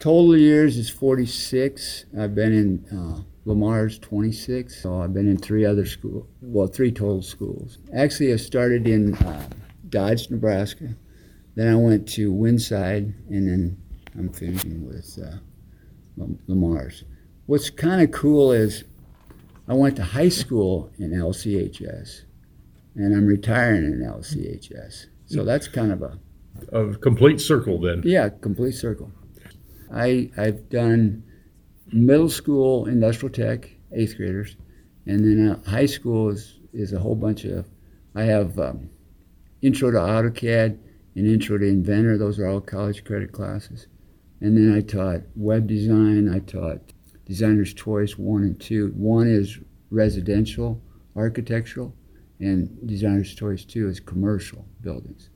Total years is 46. I've been in Lamar's 26. So I've been in three total schools. Actually, I started in Dodge, Nebraska. Then I went to Windside, and then I'm finishing with Lamar's. What's kind of cool is I went to high school in LCHS, and I'm retiring in LCHS. So that's kind of A complete circle then. yeah, complete circle. I've done middle school industrial tech, 8th graders, and then high school is a whole bunch of, I have intro to AutoCAD and intro to Inventor. Those are all college credit classes. And then I taught web design. I taught Designer's Choice 1 and 2. 1 is residential, architectural, and Designer's Choice 2 is commercial buildings.